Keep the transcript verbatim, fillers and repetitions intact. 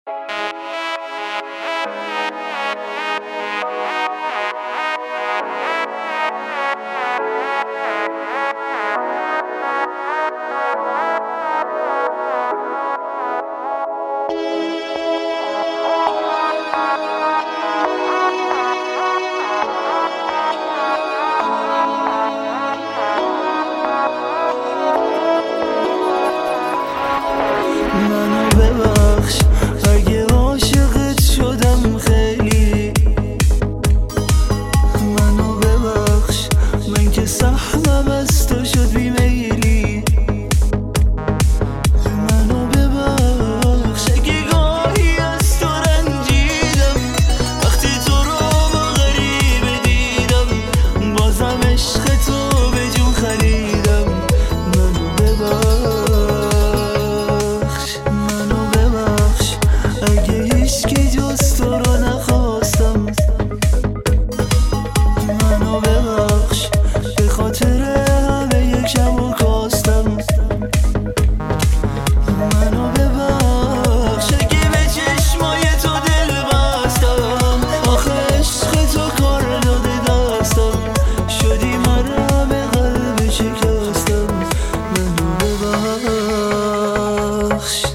منو ببخش اگه عاشقت شدم خیلی، منو ببخش من که سهمم از تو شد بیمیلی. منو ببخش اگه گاهی از تو رنجیدم، وقتی تو رو با غریبه دیدم بازم عشق تو به جون خریدم. منو ببخش اگه هیچکی جز تو رو نخواستم. منو ببخش به خاطر همه یک شب و کاستم. منو ببخش اگه به چشمای تو دل بستم، آخه عشق تو کار داده دستم، شدی مرهم قلب شکستم. منو ببخش